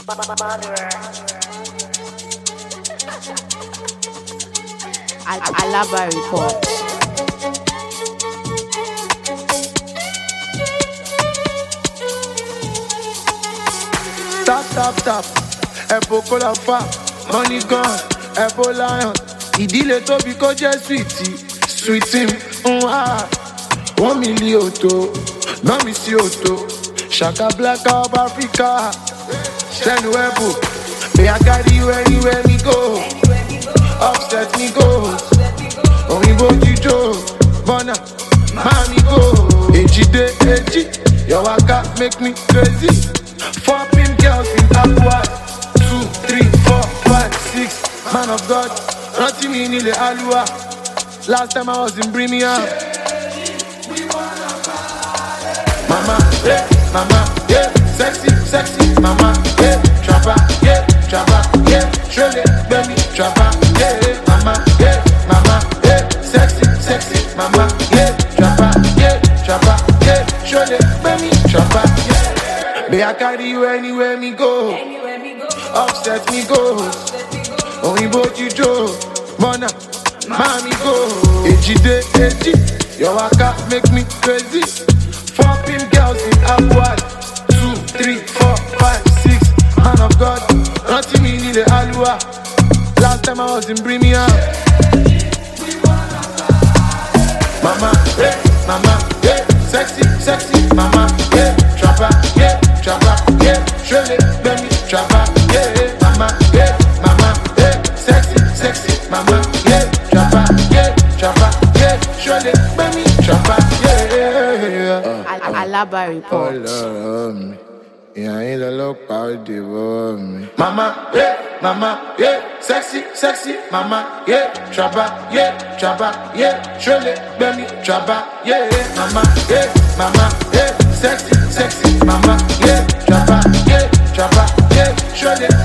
Alaba report. Tap, Epo cola fa, money gone, Epo lion. Ìdílé tóbi kó jẹ́ sweetie, ah. 1 million to, no mi sí òtò. Shaka Black of Africa, Shen Webo. May I carry you anywhere me go, upset me go. Oyinbo Jijo, Bona, Mami go. Eji, your waka make me crazy. 4 pimp girls in Aqua, 2, 3, 4, 5, 6. Man of God, nothing me in the Alua. Last time I was in Birmingham. Mama, yeah, sexy, mama, yeah, trapper, yeah, surely, baby, trapper, yeah, mama, yeah, sexy, mama, yeah, trapper, yeah, surely, baby, trapper, yeah. May I carry you anywhere me go, upset me go, Oyinbo Jijo, Mona, Mami go, Eji, your waka make me crazy. 4 pimp girls in Aqua, 2, 3, 4, 5, 6. Man of God, nothing me in the Alua. Last time I was in Birmingham. Mama, yeah, sexy, mama, yeah, trapper, yeah, surely, baby, trapper, yeah, mama, yeah, sexy, mama, yeah, trapper, yeah, surely, baby, trapper, yeah. Alaba report. Yeah, ain't a look out the me. Mama, yeah, sexy, mama, yeah, trapper, yeah, surely, baby, trapper, yeah, mama, yeah, sexy, mama, yeah, trapper, yeah, surely.